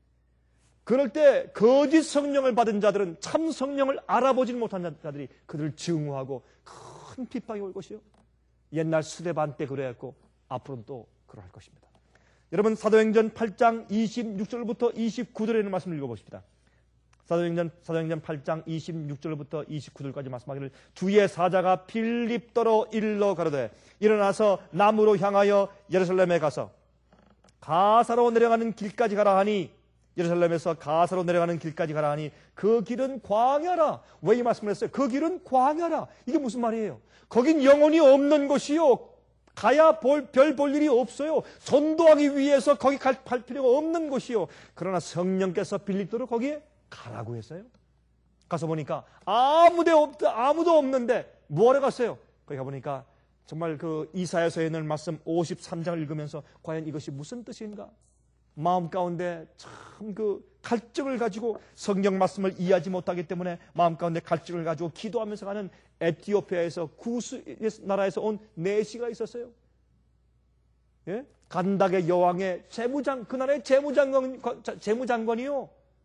그럴 때 거짓 성령을 받은 자들은 참 성령을 알아보지 못한 자들이 그들을 증오하고 큰 핍박이 올 것이요. 옛날 스데반 때 그래했고 앞으로는 또 그러할 것입니다. 여러분, 사도행전 8장 26절부터 29절에 있는 말씀을 읽어보십시다. 사도행전 8장 26절부터 29절까지 말씀하기를 주의 사자가 빌립더로 일러 가로되 일어나서 남으로 향하여 예루살렘에 가서 가사로 내려가는 길까지 가라 하니 예루살렘에서 가사로 내려가는 길까지 가라 하니 그 길은 광야라. 왜 이 말씀을 했어요? 그 길은 광야라. 이게 무슨 말이에요? 거긴 영혼이 없는 곳이요. 가야 별 볼 일이 없어요. 전도하기 위해서 거기 갈 필요가 없는 곳이요. 그러나 성령께서 빌립더로 거기에 가라고 했어요. 가서 보니까 아무도 없는데 뭐하러 갔어요? 거기 가보니까 정말 그 이사야서에 있는 말씀 53장을 읽으면서 과연 이것이 무슨 뜻인가? 마음 가운데 참 그 갈증을 가지고 성경 말씀을 이해하지 못하기 때문에 마음 가운데 갈증을 가지고 기도하면서 가는 에티오피아에서 구스 나라에서 온 내시가 있었어요. 예? 간닥의 여왕의 그 나라의 재무장관이요.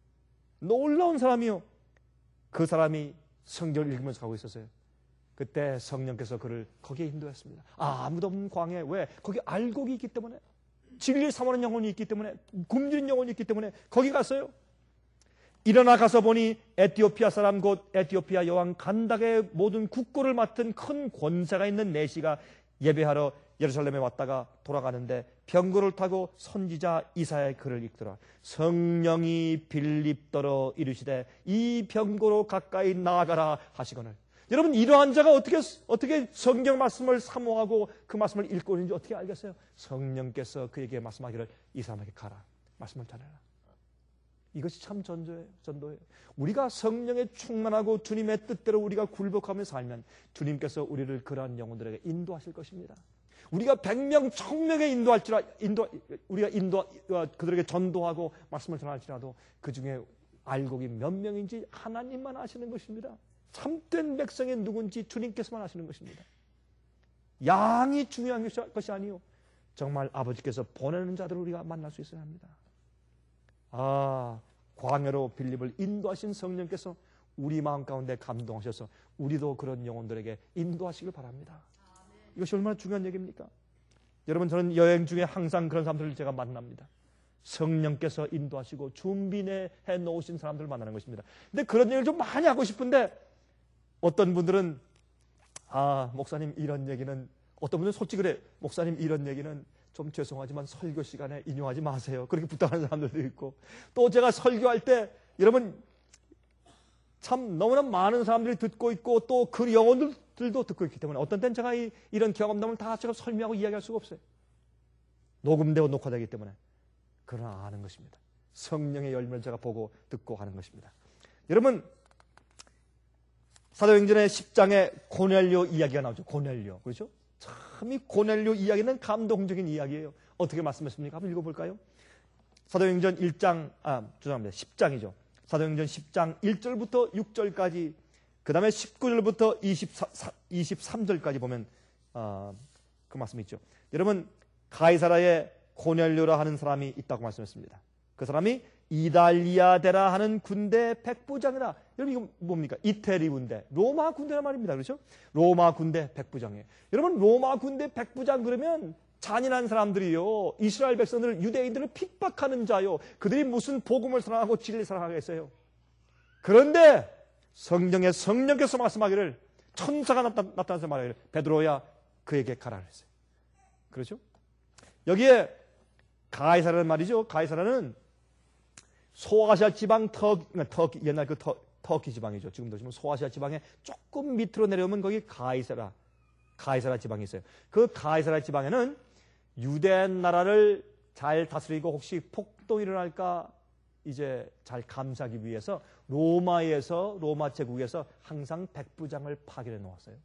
놀라운 사람이요. 그 사람이 성경을 읽으면서 가고 있었어요. 그때 성령께서 그를 거기에 인도했습니다. 아무도 없는 광야에. 왜? 거기 알곡이 있기 때문에. 진리를 사모하는 영혼이 있기 때문에, 굶주린 영혼이 있기 때문에 거기 갔어요. 일어나 가서 보니 에티오피아 사람 곧 에티오피아 여왕 간닥의 모든 국고를 맡은 큰 권세가 있는 내시가 예배하러 예루살렘에 왔다가 돌아가는데 병거를 타고 선지자 이사야의 글을 읽더라. 성령이 빌립더러 이르시되 이 병거로 가까이 나아가라 하시거늘. 여러분, 이러한 자가 어떻게 성경 말씀을 사모하고 그 말씀을 읽고 있는지 어떻게 알겠어요? 성령께서 그에게 말씀하기를 이 사람에게 가라, 말씀을 전해라. 이것이 참 전도예요. 우리가 성령에 충만하고 주님의 뜻대로 우리가 굴복하며 살면 주님께서 우리를 그러한 영혼들에게 인도하실 것입니다. 우리가 100명, 1000명에 우리가 그들에게 전도하고 말씀을 전할지라도 그 중에 알곡이 몇 명인지 하나님만 아시는 것입니다. 참된 백성이 누군지 주님께서만 아시는 것입니다. 양이 중요한 것이 아니요, 정말 아버지께서 보내는 자들을 우리가 만날 수 있어야 합니다. 광야로 빌립을 인도하신 성령께서 우리 마음 가운데 감동하셔서 우리도 그런 영혼들에게 인도하시길 바랍니다. 이것이 얼마나 중요한 얘기입니까? 여러분, 저는 여행 중에 항상 그런 사람들을 제가 만납니다. 성령께서 인도하시고 준비해 놓으신 사람들을 만나는 것입니다. 근데 그런 얘기를 좀 많이 하고 싶은데 어떤 분들은 목사님 이런 얘기는, 어떤 분들은 솔직히 그래, 목사님 이런 얘기는 좀 죄송하지만 설교 시간에 인용하지 마세요. 그렇게 부탁하는 사람들도 있고, 또 제가 설교할 때 여러분 참 너무나 많은 사람들이 듣고 있고 또 그 영혼들도 듣고 있기 때문에 어떤 때는 제가 이런 경험담을 다 제가 설명하고 이야기할 수가 없어요. 녹음되고 녹화되기 때문에. 그러나 아는 것입니다. 성령의 열매를 제가 보고 듣고 하는 것입니다. 여러분, 사도행전의 10장에 고넬료 이야기가 나오죠. 고넬료. 그렇죠? 참 이 고넬료 이야기는 감동적인 이야기예요. 어떻게 말씀했습니까? 한번 읽어볼까요? 사도행전 10장이죠. 사도행전 10장 1절부터 6절까지, 그 다음에 19절부터 23절까지 보면 그 말씀이 있죠. 여러분, 가이사라에 고넬료라 하는 사람이 있다고 말씀했습니다. 그 사람이 이달리아데라 하는 군대 백부장이라. 여러분, 이거 뭡니까? 이태리 군대, 로마 군대란 말입니다. 그렇죠? 로마 군대 백부장이에요. 여러분, 로마 군대 백부장 그러면 잔인한 사람들이요, 이스라엘 백성들, 유대인들을 핍박하는 자요, 그들이 무슨 복음을 사랑하고 진리를 사랑하겠어요? 그런데 성령께서 말씀하기를, 천사가 나타나서 말하기를, 베드로야 그에게 가라 그랬어요. 그렇죠? 여기에 가이사라는 말이죠. 가이사라는 소아시아 지방 터키, 옛날 터키 지방이죠. 지금도 지금 소아시아 지방에 조금 밑으로 내려오면 거기 가이사라 지방이 있어요. 그 가이사라 지방에는 유대 나라를 잘 다스리고 혹시 폭동이 일어날까 이제 잘 감시하기 위해서 로마 제국에서 항상 백부장을 파견해 놓았어요.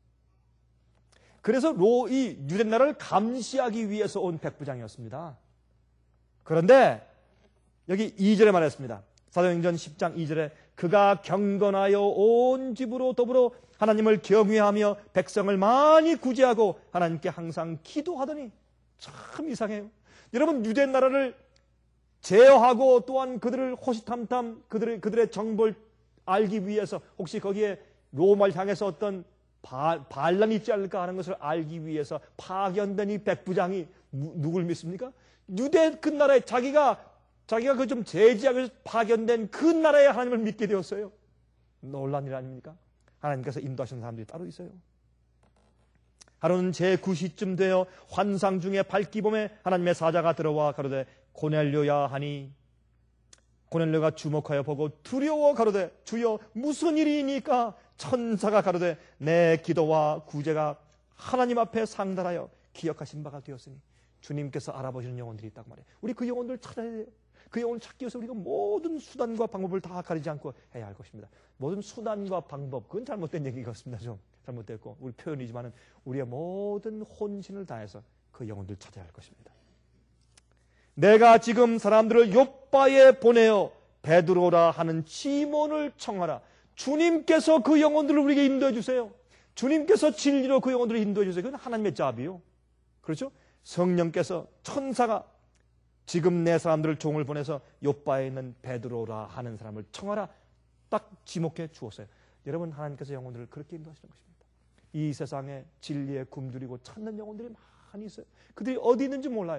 그래서 이 유대 나라를 감시하기 위해서 온 백부장이었습니다. 그런데 여기 2절에 말했습니다. 사도행전 10장 2절에 그가 경건하여 온 집으로 더불어 하나님을 경외하며 백성을 많이 구제하고 하나님께 항상 기도하더니. 참 이상해요. 여러분, 유대 나라를 제어하고 또한 그들을 호시탐탐 그들의 정보를 알기 위해서, 혹시 거기에 로마를 향해서 어떤 반란이 있지 않을까 하는 것을 알기 위해서 파견된 이 백부장이 누굴 믿습니까? 유대 그 나라에 자기가 그 좀 제지하기 위해서 파견된 그 나라의 하나님을 믿게 되었어요. 놀라운 일 아닙니까? 하나님께서 인도하시는 사람들이 따로 있어요. 하루는 제9시쯤 되어 환상 중에 밝기봄에 하나님의 사자가 들어와 가로되 고넬료야 하니, 고넬료가 주목하여 보고 두려워 가로되 주여 무슨 일이니까? 천사가 가로되 내 기도와 구제가 하나님 앞에 상달하여 기억하신 바가 되었으니. 주님께서 알아보시는 영혼들이 있다고 말해요. 우리 그 영혼들을 찾아야 돼요. 그 영혼을 찾기 위해서 우리가 모든 수단과 방법을 다 가리지 않고 해야 할 것입니다. 모든 수단과 방법, 그건 잘못된 얘기 같습니다. 좀 잘못됐고, 우리 표현이지만은 우리의 모든 혼신을 다해서 그 영혼들을 찾아야 할 것입니다. 내가 지금 사람들을 욥바에 보내어 베드로라 하는 시몬을 청하라. 주님께서 그 영혼들을 우리에게 인도해 주세요. 주님께서 진리로 그 영혼들을 인도해 주세요. 그건 하나님의 자비요. 그렇죠? 성령께서, 천사가 지금 내 사람들을 종을 보내서 욥바에 있는 베드로라 하는 사람을 청하라. 딱 지목해 주었어요. 여러분, 하나님께서 영혼들을 그렇게 인도하시는 것입니다. 이 세상에 진리에 굶주리고 찾는 영혼들이 많이 있어요. 그들이 어디 있는지 몰라요.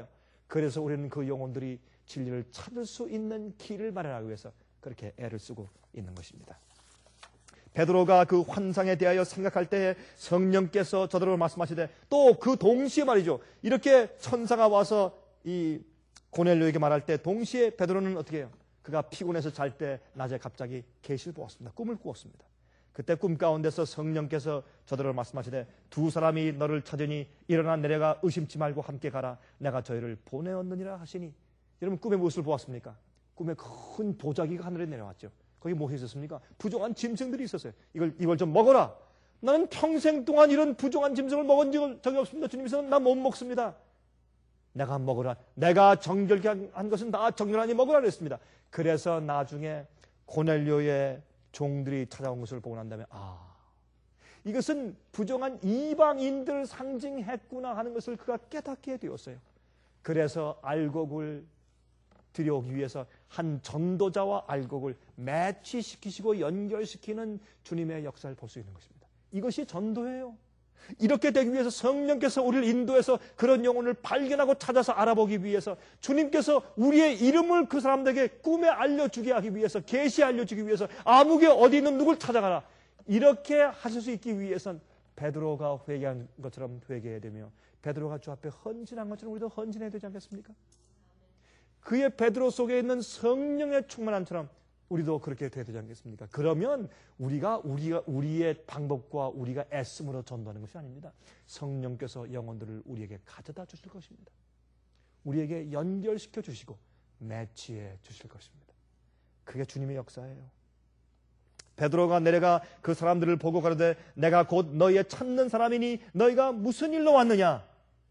그래서 우리는 그 영혼들이 진리를 찾을 수 있는 길을 마련하기 위해서 그렇게 애를 쓰고 있는 것입니다. 베드로가 그 환상에 대하여 생각할 때 성령께서 저들로 말씀하시되 또 그 동시에 말이죠. 이렇게 천사가 와서 이 고넬료에게 말할 때 동시에 베드로는 어떻게 해요? 그가 피곤해서 잘 때 낮에 갑자기 계시를 보았습니다. 꿈을 꾸었습니다. 그때 꿈 가운데서 성령께서 저들로 말씀하시되 두 사람이 너를 찾으니 일어나 내려가 의심치 말고 함께 가라. 내가 저희를 보내었느니라 하시니. 여러분 꿈에 무엇을 보았습니까? 꿈에 큰 보자기가 하늘에 내려왔죠. 거기 뭐 있었습니까? 부정한 짐승들이 있었어요. 이걸 좀 먹어라. 나는 평생 동안 이런 부정한 짐승을 먹은 적이 없습니다. 주님께서 나 못 먹습니다. 내가 먹으라. 내가 정결케 한 것은 다 정결하니 먹으라 그랬습니다. 그래서 나중에 고넬료의 종들이 찾아온 것을 보고 난 다음에 이것은 부정한 이방인들 상징했구나 하는 것을 그가 깨닫게 되었어요. 그래서 알곡을 들여오기 위해서 한 전도자와 알곡을 매치시키시고 연결시키는 주님의 역사를 볼 수 있는 것입니다. 이것이 전도예요. 이렇게 되기 위해서 성령께서 우리를 인도해서 그런 영혼을 발견하고 찾아서 알아보기 위해서 주님께서 우리의 이름을 그 사람들에게 꿈에 알려주게 하기 위해서 계시 알려주기 위해서 아무개 어디 있는 누굴 찾아가라. 이렇게 하실 수 있기 위해선 베드로가 회개한 것처럼 회개해야 되며 베드로가 주 앞에 헌신한 것처럼 우리도 헌신해야 되지 않겠습니까? 그의 베드로 속에 있는 성령의 충만함처럼 우리도 그렇게 돼야 되지 않겠습니까? 그러면 우리의 방법과 우리가 애씀으로 전도하는 것이 아닙니다. 성령께서 영혼들을 우리에게 가져다 주실 것입니다. 우리에게 연결시켜 주시고 매치해 주실 것입니다. 그게 주님의 역사예요. 베드로가 내려가 그 사람들을 보고 가로되 내가 곧 너희의 찾는 사람이니 너희가 무슨 일로 왔느냐?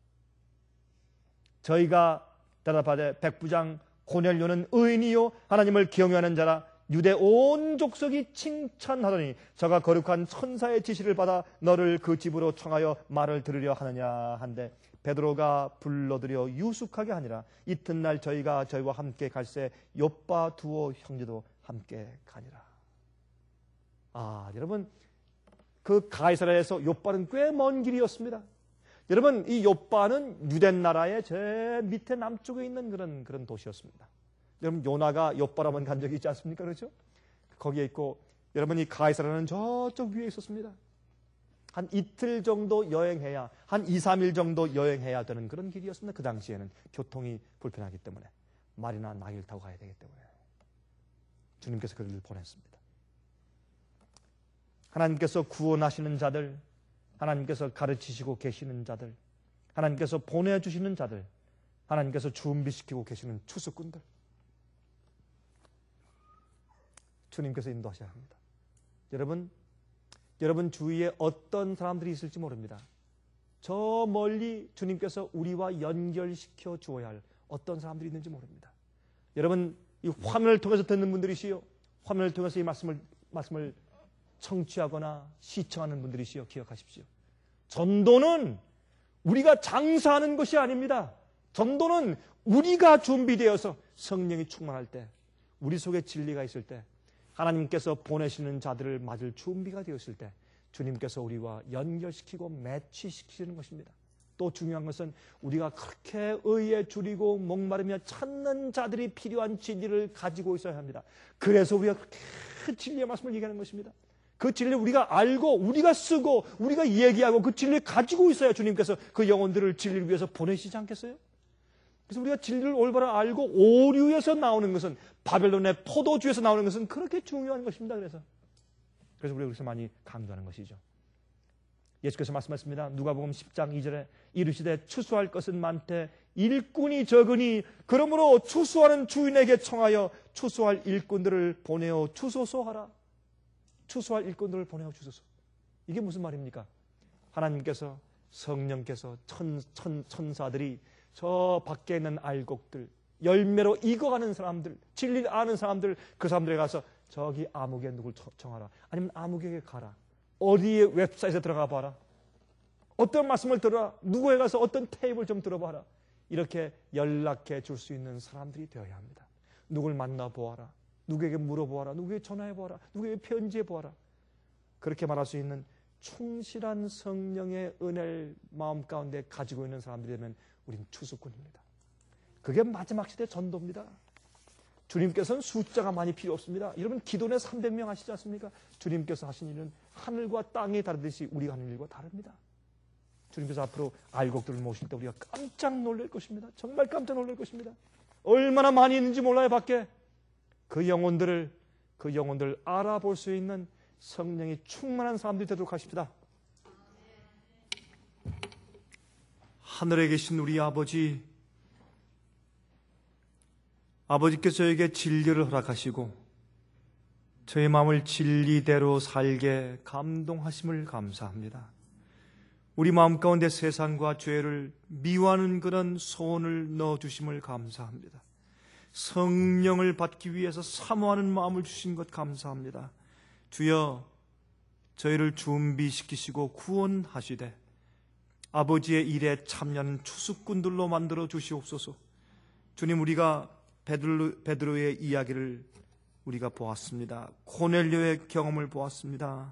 저희가 대답하되 백부장 고넬료는 의인이요 하나님을 경외하는 자라 유대 온 족속이 칭찬하더니 저가 거룩한 천사의 지시를 받아 너를 그 집으로 청하여 말을 들으려 하느냐 한데 베드로가 불러들여 유숙하게 하니라. 이튿날 저희가 저희와 함께 갈새 욥바 두오 형제도 함께 가니라. 여러분 그 가이사랴에서 욥바는 꽤 먼 길이었습니다. 여러분 이 욥바는 유대 나라의 제 밑에 남쪽에 있는 그런 도시였습니다. 여러분 요나가 욥바로 한번 간 적이 있지 않습니까? 그렇죠? 거기에 있고 여러분 이 가이사랴는 저쪽 위에 있었습니다. 한 이틀 정도 여행해야 한 2, 3일 정도 여행해야 되는 그런 길이었습니다. 그 당시에는 교통이 불편하기 때문에 말이나 나귀를 타고 가야 되기 때문에 주님께서 그를 보냈습니다. 하나님께서 구원하시는 자들, 하나님께서 가르치시고 계시는 자들, 하나님께서 보내주시는 자들, 하나님께서 준비시키고 계시는 추수꾼들, 주님께서 인도하셔야 합니다. 여러분 주위에 어떤 사람들이 있을지 모릅니다. 저 멀리 주님께서 우리와 연결시켜 주어야 할 어떤 사람들이 있는지 모릅니다. 여러분 이 화면을 통해서 듣는 분들이시요, 화면을 통해서 이 말씀을 청취하거나 시청하는 분들이시요, 기억하십시오. 전도는 우리가 장사하는 것이 아닙니다. 전도는 우리가 준비되어서 성령이 충만할 때, 우리 속에 진리가 있을 때, 하나님께서 보내시는 자들을 맞을 준비가 되었을 때 주님께서 우리와 연결시키고 매치시키는 것입니다. 또 중요한 것은 우리가 그렇게 의에 줄이고 목마르며 찾는 자들이 필요한 진리를 가지고 있어야 합니다. 그래서 우리가 그렇게 진리의 말씀을 얘기하는 것입니다. 그 진리를 우리가 알고 우리가 쓰고 우리가 얘기하고 그 진리를 가지고 있어야 주님께서 그 영혼들을 진리를 위해서 보내시지 않겠어요? 그래서 우리가 진리를 올바로 알고 오류에서 나오는 것은, 바벨론의 포도주에서 나오는 것은 그렇게 중요한 것입니다. 그래서 우리가 여기서 많이 강조하는 것이죠. 예수께서 말씀하셨습니다. 누가복음 10장 2절에 이르시되 추수할 것은 많되 일꾼이 적으니 그러므로 추수하는 주인에게 청하여 추수할 일꾼들을 보내어 주소서 하라. 추수할 일꾼들을 보내어 주소서. 이게 무슨 말입니까? 하나님께서, 성령께서, 천사들이 저 밖에 있는 알곡들, 열매로 익어가는 사람들, 진리를 아는 사람들, 그 사람들에 가서 저기 아무개 누굴 청하라. 아니면 아무개에게 가라. 어디에 웹사이트에 들어가 봐라. 어떤 말씀을 들어라. 누구에 가서 어떤 테이블 좀 들어봐라. 이렇게 연락해 줄 수 있는 사람들이 되어야 합니다. 누굴 만나보아라. 누구에게 물어보아라. 누구에게 전화해보아라. 누구에게 편지해보아라. 그렇게 말할 수 있는 충실한 성령의 은혜를 마음 가운데 가지고 있는 사람들이 되면 우린 추수꾼입니다. 그게 마지막 시대 전도입니다. 주님께서는 숫자가 많이 필요 없습니다. 여러분 기도내 300명 하시지 않습니까? 주님께서 하신 일은 하늘과 땅이 다르듯이 우리가 하는 일과 다릅니다. 주님께서 앞으로 알곡들을 모실 때 우리가 깜짝 놀랄 것입니다. 정말 깜짝 놀랄 것입니다. 얼마나 많이 있는지 몰라요, 밖에. 그 영혼들을 알아볼 수 있는 성령이 충만한 사람들이 되도록 하십시다. 하늘에 계신 우리 아버지께서 저에게 진리를 허락하시고 저의 마음을 진리대로 살게 감동하심을 감사합니다. 우리 마음 가운데 세상과 죄를 미워하는 그런 소원을 넣어주심을 감사합니다. 성령을 받기 위해서 사모하는 마음을 주신 것 감사합니다. 주여, 저희를 준비시키시고 구원하시되 아버지의 일에 참여하는 추수꾼들로 만들어 주시옵소서. 주님, 우리가 베드로의 이야기를 우리가 보았습니다. 고넬료의 경험을 보았습니다.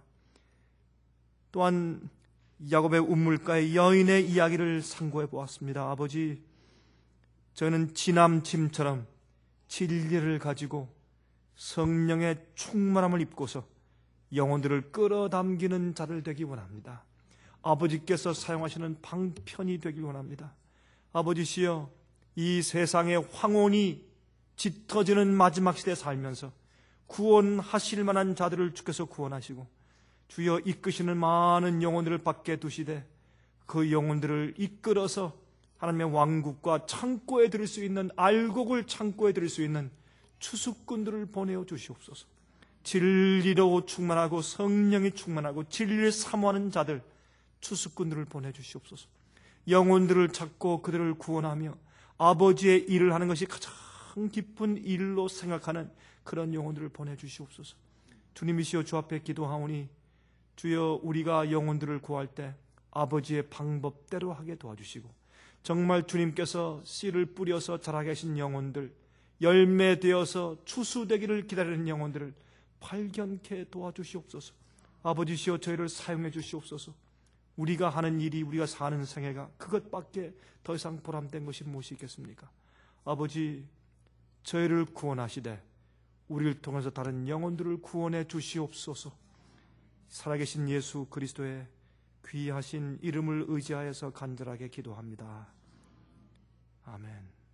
또한 야곱의 우물가의 여인의 이야기를 상고해 보았습니다. 아버지, 저는 지남침처럼 진리를 가지고 성령의 충만함을 입고서 영혼들을 끌어당기는 자들 되기 원합니다. 아버지께서 사용하시는 방편이 되길 원합니다. 아버지시여, 이 세상의 황혼이 짙어지는 마지막 시대에 살면서 구원하실 만한 자들을 주께서 구원하시고 주여 이끄시는 많은 영혼들을 밖에 두시되 그 영혼들을 이끌어서 하나님의 왕국과 창고에 들일 수 있는, 알곡을 창고에 들일 수 있는 추수꾼들을 보내어 주시옵소서. 진리로 충만하고 성령이 충만하고 진리를 사모하는 자들, 추수꾼들을 보내주시옵소서. 영혼들을 찾고 그들을 구원하며 아버지의 일을 하는 것이 가장 깊은 일로 생각하는 그런 영혼들을 보내주시옵소서. 주님이시여, 주 앞에 기도하오니 주여, 우리가 영혼들을 구할 때 아버지의 방법대로 하게 도와주시고 정말 주님께서 씨를 뿌려서 자라게 하신 영혼들, 열매되어서 추수되기를 기다리는 영혼들을 발견케 도와주시옵소서. 아버지시여, 저희를 사용해 주시옵소서. 우리가 하는 일이, 우리가 사는 생애가 그것밖에 더 이상 보람된 것이 무엇이 있겠습니까? 아버지, 저희를 구원하시되 우리를 통해서 다른 영혼들을 구원해 주시옵소서. 살아계신 예수 그리스도의 귀하신 이름을 의지하여서 간절하게 기도합니다. 아멘.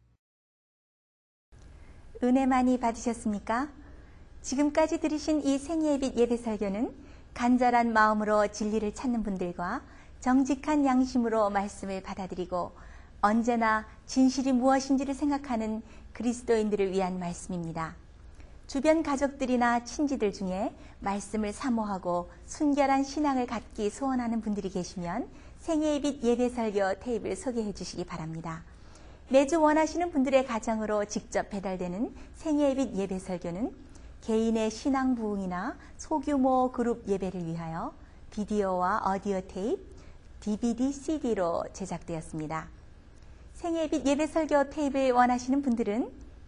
은혜 많이 받으셨습니까? 지금까지 들으신 이 생예빛 예배 설교는 간절한 마음으로 진리를 찾는 분들과 정직한 양심으로 말씀을 받아들이고 언제나 진실이 무엇인지를 생각하는 그리스도인들을 위한 말씀입니다. 주변 가족들이나 친지들 중에 말씀을 사모하고 순결한 신앙을 갖기 소원하는 분들이 계시면 생예빛 예배 설교 테이프를 소개해 주시기 바랍니다. 매주 원하시는 분들의 가정으로 직접 배달되는 생예빛 예배 설교는 개인의 신앙 부흥이나 소규모 그룹 예배를 위하여 비디오와 오디오 테이프, DVD, CD로 제작되었습니다. 생예빛 예배 설교 테이프를 원하시는 분들은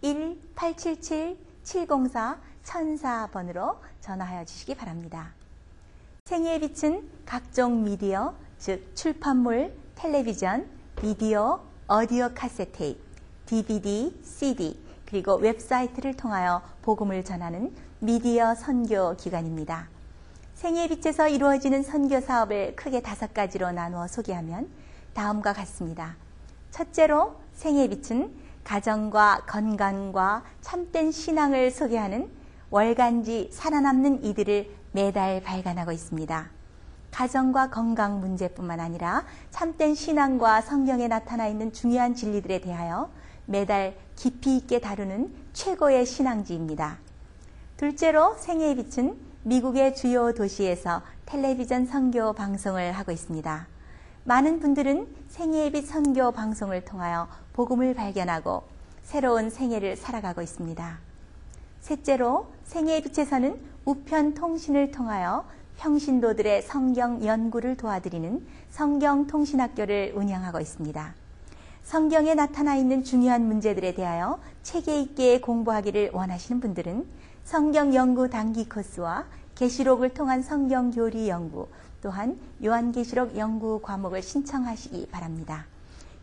1-877-704-1004번으로 전화하여 주시기 바랍니다. 생예빛은 각종 미디어, 즉 출판물, 텔레비전, 비디오, 오디오 카세트 테이프, DVD, CD, 그리고 웹사이트를 통하여 복음을 전하는 미디어 선교 기관입니다. 생예빛에서 이루어지는 선교 사업을 크게 5가지로 나누어 소개하면 다음과 같습니다. 첫째로, 생예빛은 가정과 건강과 참된 신앙을 소개하는 월간지 살아남는 이들을 매달 발간하고 있습니다. 가정과 건강 문제뿐만 아니라 참된 신앙과 성경에 나타나 있는 중요한 진리들에 대하여 매달 깊이 있게 다루는 최고의 신앙지입니다. 둘째로, 생애의 빛은 미국의 주요 도시에서 텔레비전 선교 방송을 하고 있습니다. 많은 분들은 생애의 빛 선교 방송을 통하여 복음을 발견하고 새로운 생애를 살아가고 있습니다. 셋째로, 생애의 빛에서는 우편 통신을 통하여 평신도들의 성경 연구를 도와드리는 성경통신학교를 운영하고 있습니다. 성경에 나타나 있는 중요한 문제들에 대하여 체계 있게 공부하기를 원하시는 분들은 성경 연구 단기 코스와 계시록을 통한 성경 교리 연구, 또한 요한계시록 연구 과목을 신청하시기 바랍니다.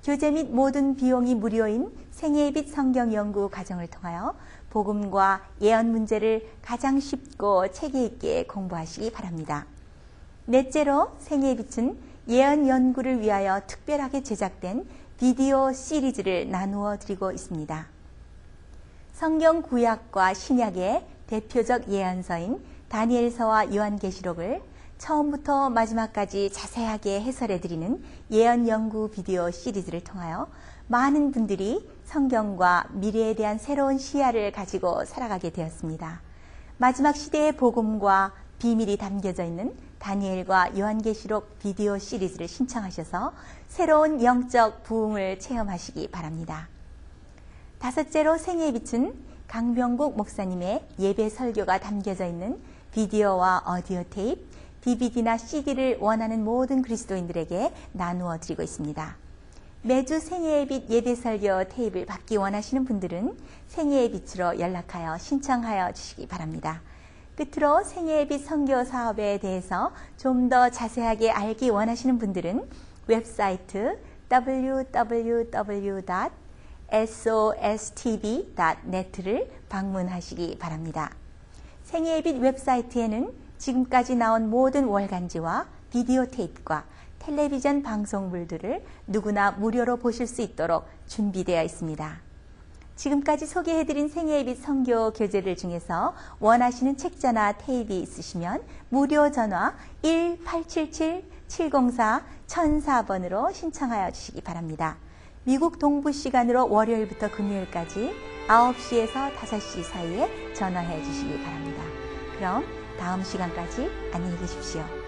교재 및 모든 비용이 무료인 생애의 빛 성경 연구 과정을 통하여 복음과 예언 문제를 가장 쉽고 체계 있게 공부하시기 바랍니다. 넷째로 생애의 빛은 예언 연구를 위하여 특별하게 제작된 비디오 시리즈를 나누어 드리고 있습니다. 성경 구약과 신약의 대표적 예언서인 다니엘서와 요한계시록을 처음부터 마지막까지 자세하게 해설해 드리는 예언 연구 비디오 시리즈를 통하여 많은 분들이 성경과 미래에 대한 새로운 시야를 가지고 살아가게 되었습니다. 마지막 시대의 복음과 비밀이 담겨져 있는 다니엘과 요한계시록 비디오 시리즈를 신청하셔서 새로운 영적 부흥을 체험하시기 바랍니다. 다섯째로 생애의 빛은 강병국 목사님의 예배 설교가 담겨져 있는 비디오와 오디오 테이프, DVD나 CD를 원하는 모든 그리스도인들에게 나누어 드리고 있습니다. 매주 생애의 빛 예배 설교 테이프를 받기 원하시는 분들은 생애의 빛으로 연락하여 신청하여 주시기 바랍니다. 끝으로 생애의 빛 선교 사업에 대해서 좀 더 자세하게 알기 원하시는 분들은 웹사이트 www.sostv.net를 방문하시기 바랍니다. 생애의 빛 웹사이트에는 지금까지 나온 모든 월간지와 비디오 테이프와 텔레비전 방송물들을 누구나 무료로 보실 수 있도록 준비되어 있습니다. 지금까지 소개해드린 생애의 빛 선교 교재들 중에서 원하시는 책자나 테이프 있으시면 무료 전화 1-877-704-1004번으로 신청하여 주시기 바랍니다. 미국 동부 시간으로 월요일부터 금요일까지 9시에서 5시 사이에 전화해 주시기 바랍니다. 그럼 다음 시간까지 안녕히 계십시오.